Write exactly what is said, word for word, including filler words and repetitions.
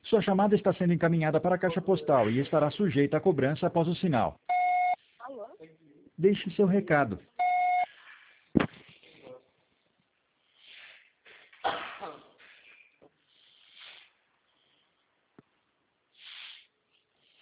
Sua chamada está sendo encaminhada para a caixa postal e estará sujeita à cobrança após o sinal. Alô? Deixe seu recado.